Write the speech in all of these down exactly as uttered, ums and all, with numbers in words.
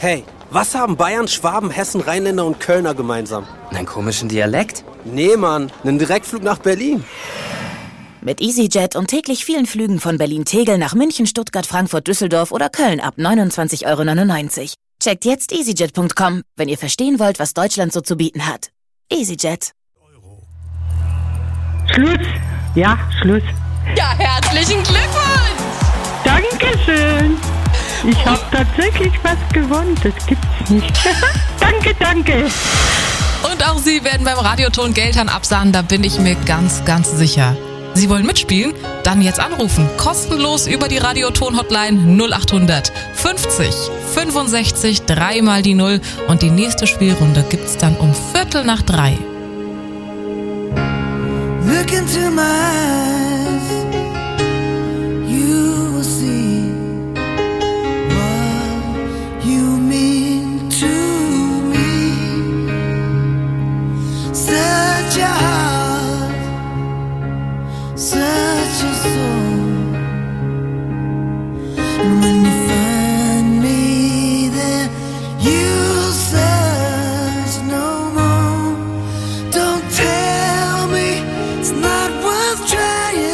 Hey, was haben Bayern, Schwaben, Hessen, Rheinländer und Kölner gemeinsam? Einen komischen Dialekt? Nee, Mann, einen Direktflug nach Berlin. Mit EasyJet und täglich vielen Flügen von Berlin-Tegel nach München, Stuttgart, Frankfurt, Düsseldorf oder Köln ab neunundzwanzig Euro neunundneunzig. Checkt jetzt easyjet punkt com, wenn ihr verstehen wollt, was Deutschland so zu bieten hat. EasyJet. Schluss. Ja, Schluss. Ja, herzlichen Glückwunsch! Dankeschön. Ich habe tatsächlich was gewonnen. Das gibt's nicht. Danke, danke. Und auch Sie werden beim Radioton Geldhahn absahnen, da bin ich mir ganz, ganz sicher. Sie wollen mitspielen? Dann jetzt anrufen. Kostenlos über die Radioton-Hotline null acht hundert fünfzig fünfundsechzig drei mal die Null. Und die nächste Spielrunde gibt's dann um Viertel nach drei. Look into my eyes, you will see what you mean to me. Such a heart, such a soul. And when you find me there, you'll search no more. Don't tell me it's not worth trying.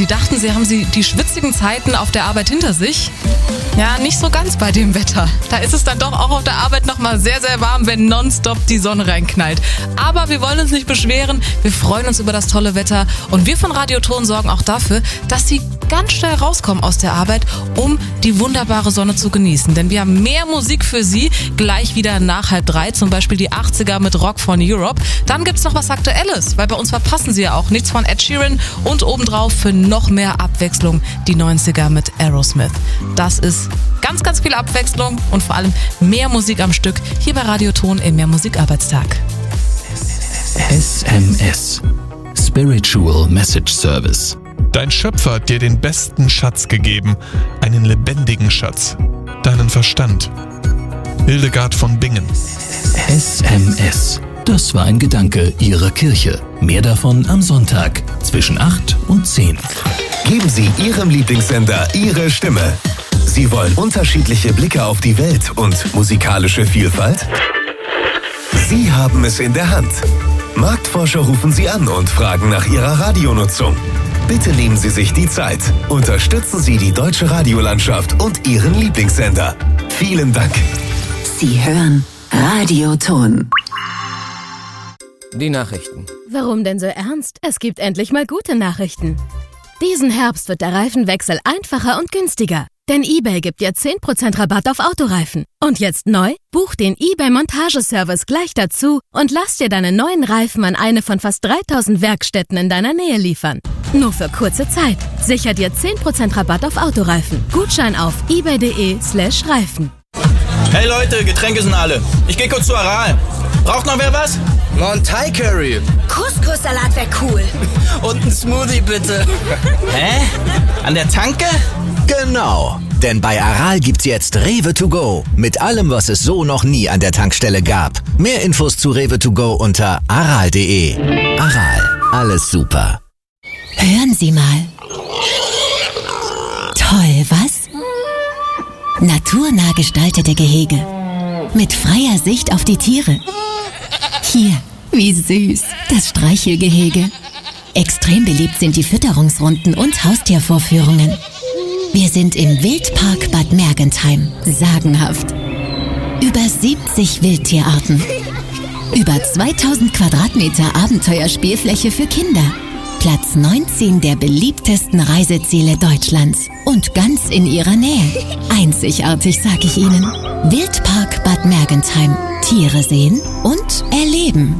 Sie dachten, Sie haben sie die schwitzigen Zeiten auf der Arbeit hinter sich. Ja, nicht so ganz bei dem Wetter. Da ist es dann doch auch auf der Arbeit nochmal sehr, sehr warm, wenn nonstop die Sonne reinknallt. Aber wir wollen uns nicht beschweren. Wir freuen uns über das tolle Wetter. Und wir von Radioton sorgen auch dafür, dass Sie ganz schnell rauskommen aus der Arbeit, um die wunderbare Sonne zu genießen. Denn wir haben mehr Musik für Sie. Gleich wieder nach halb drei. Zum Beispiel die achtziger mit Rock von Europe. Dann gibt's noch was Aktuelles, weil bei uns verpassen Sie ja auch nichts von Ed Sheeran. Und obendrauf für noch mehr Abwechslung die neunziger mit Aerosmith. Das ist ganz, ganz viel Abwechslung und vor allem mehr Musik am Stück hier bei Radioton im Mehrmusikarbeitstag. S M S Spiritual Message Service. Dein Schöpfer hat dir den besten Schatz gegeben, einen lebendigen Schatz, deinen Verstand. Hildegard von Bingen. S M S. Das war ein Gedanke Ihrer Kirche. Mehr davon am Sonntag zwischen acht und zehn. Geben Sie Ihrem Lieblingssender Ihre Stimme. Sie wollen unterschiedliche Blicke auf die Welt und musikalische Vielfalt? Sie haben es in der Hand. Marktforscher rufen Sie an und fragen nach Ihrer Radionutzung. Bitte nehmen Sie sich die Zeit. Unterstützen Sie die deutsche Radiolandschaft und Ihren Lieblingssender. Vielen Dank. Sie hören Radioton. Die Nachrichten. Warum denn so ernst? Es gibt endlich mal gute Nachrichten. Diesen Herbst wird der Reifenwechsel einfacher und günstiger. Denn eBay gibt dir zehn Prozent Rabatt auf Autoreifen. Und jetzt neu? Buch den eBay-Montageservice gleich dazu und lass dir deine neuen Reifen an eine von fast dreitausend Werkstätten in deiner Nähe liefern. Nur für kurze Zeit. Sicher dir zehn Prozent Rabatt auf Autoreifen. Gutschein auf ebay.de slash Reifen. Hey Leute, Getränke sind alle. Ich geh kurz zu Aral. Braucht noch wer was? Montai Curry. Couscous-Salat wäre cool. Und ein Smoothie bitte. Hä? An der Tanke? Genau, denn bei Aral gibt's jetzt Rewe to go mit allem, was es so noch nie an der Tankstelle gab. Mehr Infos zu Rewe to go unter aral punkt de. Aral, alles super. Hören Sie mal. Toll, was? Naturnah gestaltete Gehege. Mit freier Sicht auf die Tiere. Hier, wie süß, das Streichelgehege. Extrem beliebt sind die Fütterungsrunden und Haustiervorführungen. Wir sind im Wildpark Bad Mergentheim. Sagenhaft. Über siebzig Wildtierarten. Über zweitausend Quadratmeter Abenteuerspielfläche für Kinder. Platz neunzehn der beliebtesten Reiseziele Deutschlands. Und ganz in Ihrer Nähe. Einzigartig, sag ich Ihnen. Wildpark Bad Mergentheim. Tiere sehen und erleben.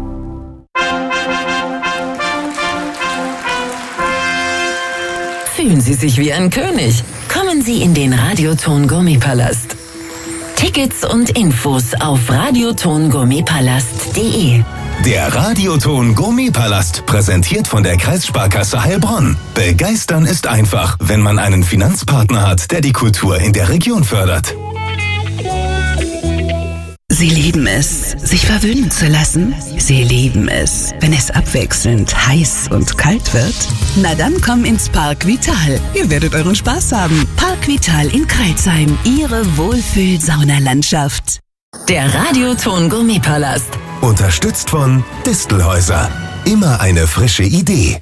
Fühlen Sie sich wie ein König? Kommen Sie in den Radioton Gourmetpalast. Tickets und Infos auf radioton gourmetpalast punkt de. Der Radioton Gourmetpalast, präsentiert von der Kreissparkasse Heilbronn. Begeistern ist einfach, wenn man einen Finanzpartner hat, der die Kultur in der Region fördert. Sie lieben es, sich verwöhnen zu lassen. Sie lieben es, wenn es abwechselnd heiß und kalt wird. Na dann komm ins Park Vital. Ihr werdet euren Spaß haben. Park Vital in Kreilsheim. Ihre Wohlfühl-Saunalandschaft. Der Radioton Gourmetpalast. Unterstützt von Distelhäuser. Immer eine frische Idee.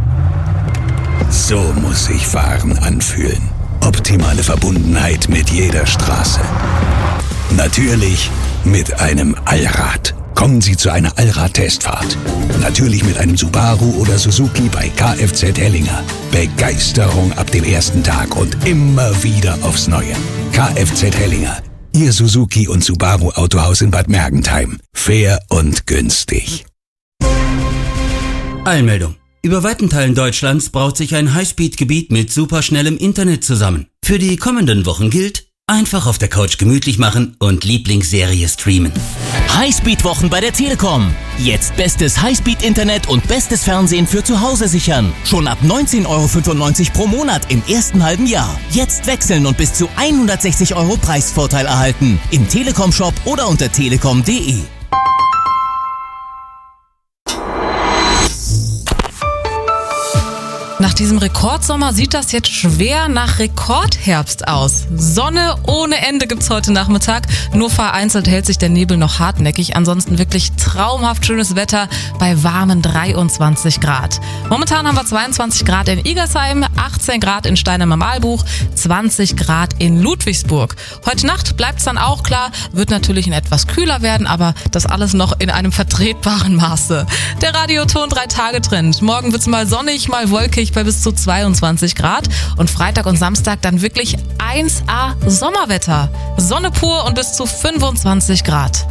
So muss sich Fahren anfühlen. Optimale Verbundenheit mit jeder Straße. Natürlich mit einem Allrad. Kommen Sie zu einer Allrad-Testfahrt. Natürlich mit einem Subaru oder Suzuki bei Kfz Hellinger. Begeisterung ab dem ersten Tag und immer wieder aufs Neue. Kfz Hellinger. Ihr Suzuki und Subaru Autohaus in Bad Mergentheim. Fair und günstig. Eilmeldung. Über weiten Teilen Deutschlands braut sich ein Highspeed-Gebiet mit superschnellem Internet zusammen. Für die kommenden Wochen gilt: einfach auf der Couch gemütlich machen und Lieblingsserie streamen. Highspeed-Wochen bei der Telekom. Jetzt bestes Highspeed-Internet und bestes Fernsehen für zu Hause sichern. Schon ab neunzehn Euro fünfundneunzig pro Monat im ersten halben Jahr. Jetzt wechseln und bis zu hundertsechzig Euro Preisvorteil erhalten. Im Telekom-Shop oder unter telekom punkt de. Nach diesem Rekordsommer sieht das jetzt schwer nach Rekordherbst aus. Sonne ohne Ende gibt's heute Nachmittag. Nur vereinzelt hält sich der Nebel noch hartnäckig. Ansonsten wirklich traumhaft schönes Wetter bei warmen dreiundzwanzig Grad. Momentan haben wir zweiundzwanzig Grad in Igersheim, achtzehn Grad in Stein am Arlbuch, zwanzig Grad in Ludwigsburg. Heute Nacht bleibt's dann auch klar, wird natürlich in etwas kühler werden, aber das alles noch in einem vertretbaren Maße. Der Radioton drei Tage Trend. Morgen wird's mal sonnig, mal wolkig bei bis zu zweiundzwanzig Grad und Freitag und Samstag dann wirklich eins A Sommerwetter. Sonne pur und bis zu fünfundzwanzig Grad.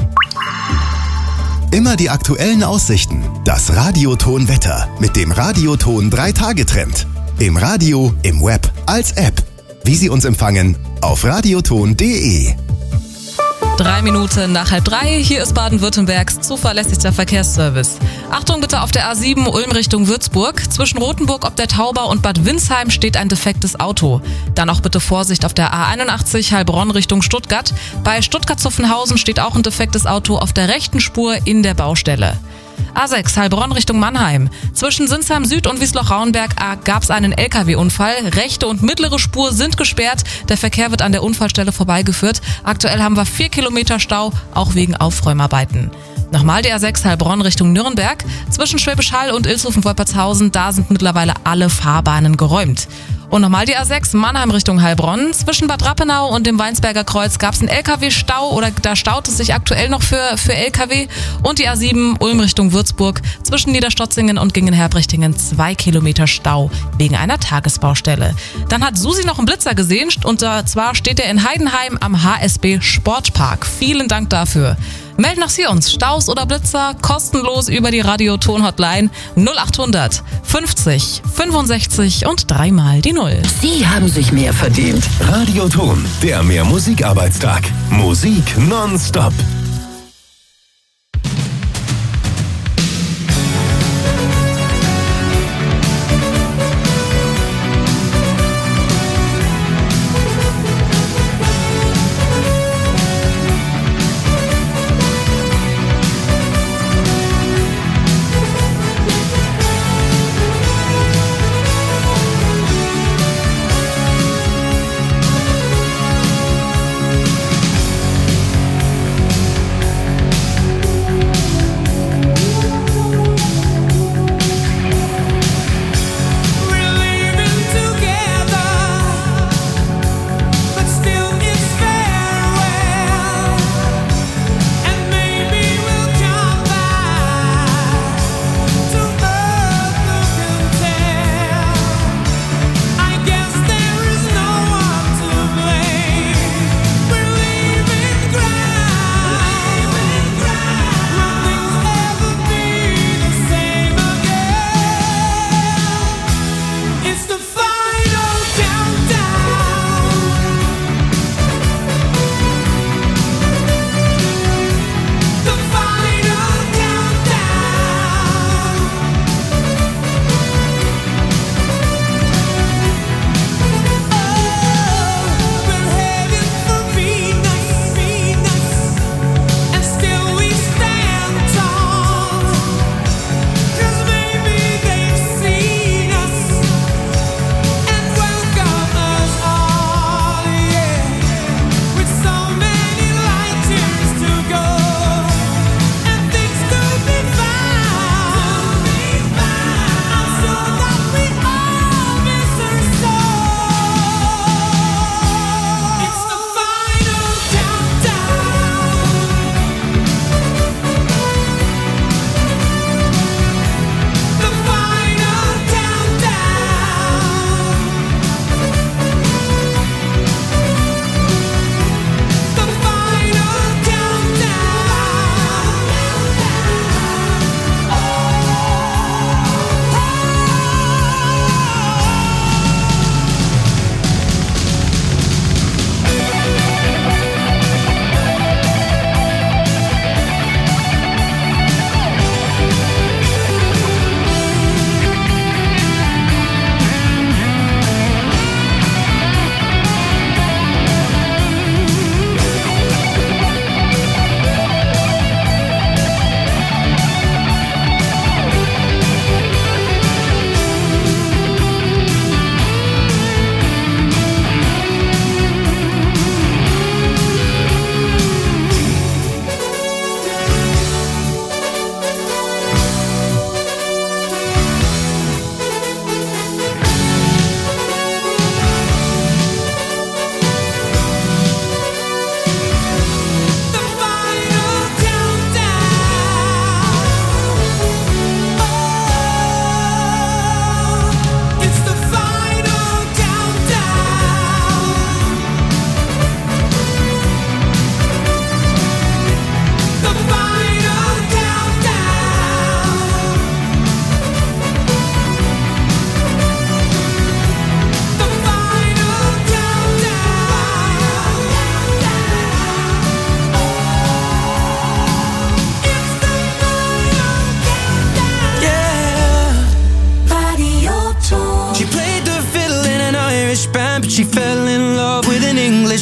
Immer die aktuellen Aussichten. Das Radioton Wetter mit dem Radioton drei Tage Trend. Im Radio, im Web, als App. Wie Sie uns empfangen auf radioton punkt de. Drei Minuten nach halb drei, hier ist Baden-Württembergs zuverlässigster Verkehrsservice. Achtung bitte auf der A sieben Ulm Richtung Würzburg. Zwischen Rothenburg ob der Tauber und Bad Windsheim steht ein defektes Auto. Dann auch bitte Vorsicht auf der A einundachtzig Heilbronn Richtung Stuttgart. Bei Stuttgart-Zuffenhausen steht auch ein defektes Auto auf der rechten Spur in der Baustelle. A sechs Heilbronn Richtung Mannheim. Zwischen Sinsheim Süd und Wiesloch-Rauenberg gab es einen L K W-Unfall. Rechte und mittlere Spur sind gesperrt. Der Verkehr wird an der Unfallstelle vorbeigeführt. Aktuell haben wir vier Kilometer Stau, auch wegen Aufräumarbeiten. Nochmal die A sechs Heilbronn Richtung Nürnberg. Zwischen Schwäbisch Hall und Ilshofen-Wolpertshausen, da sind mittlerweile alle Fahrbahnen geräumt. Und nochmal die A sechs Mannheim Richtung Heilbronn. Zwischen Bad Rappenau und dem Weinsberger Kreuz gab es einen L K W-Stau oder da staut es sich aktuell noch für, für L K W. Und die A sieben Ulm Richtung Würzburg. Zwischen Niederstotzingen und Gingen-Herbrichtingen zwei Kilometer Stau wegen einer Tagesbaustelle. Dann hat Susi noch einen Blitzer gesehen und zwar steht er in Heidenheim am H S B Sportpark. Vielen Dank dafür. Melden auch Sie uns Staus oder Blitzer kostenlos über die Radioton-Hotline null achthundert fünfzig fünfundsechzig und dreimal die Null. Sie haben sich mehr verdient. Radioton, der mehr Musikarbeitstag. Musik nonstop.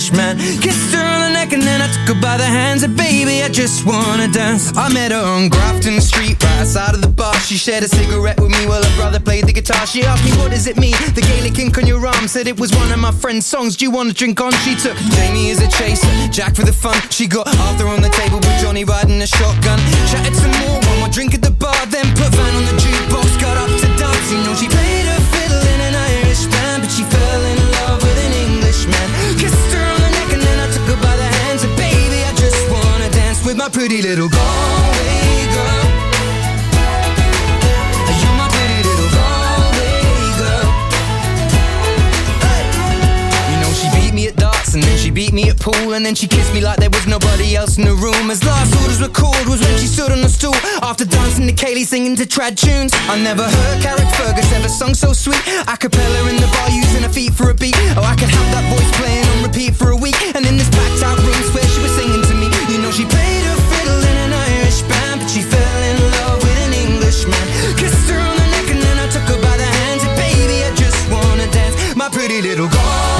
Englishman. Kissed her on the neck and then I took her by the hands. And baby, I just wanna dance. I met her on Grafton Street, right outside of the bar. She shared a cigarette with me while her brother played the guitar. She asked me, what does it mean? The Gaelic ink on your arm. Said it was one of my friend's songs. Do you want to drink on? She took Jamie as a chaser, Jack for the fun. She got Arthur on the table with Johnny riding a shotgun. Chatted some more, one more drink at the bar. Then put Van on the jukebox, got up to dance. You know she played her fiddle in an Irish band, but she fell in love with an Englishman. Kissed her on the neck and then I took her by the hands. And baby, I just wanna dance with my pretty little Galway girl. You're my pretty little Galway girl. Hey. You know she beat me at darts and then she beat me at pool, and then she kissed me like there was nobody else in the room. As last orders were called was when she stood on the stool after dancing to Kaylee, singing to trad tunes. I never heard Carrick Fergus ever sung so sweet. A cappella in the bar using her feet for a beat. Oh, I could have that voice playing on repeat for a week. And in this packed out room where she was singing to me, you know she played her fiddle in an Irish band, but she fell in love with an Englishman. Kissed her on the neck and then I took her by the hands. And baby, I just wanna dance, my pretty little girl.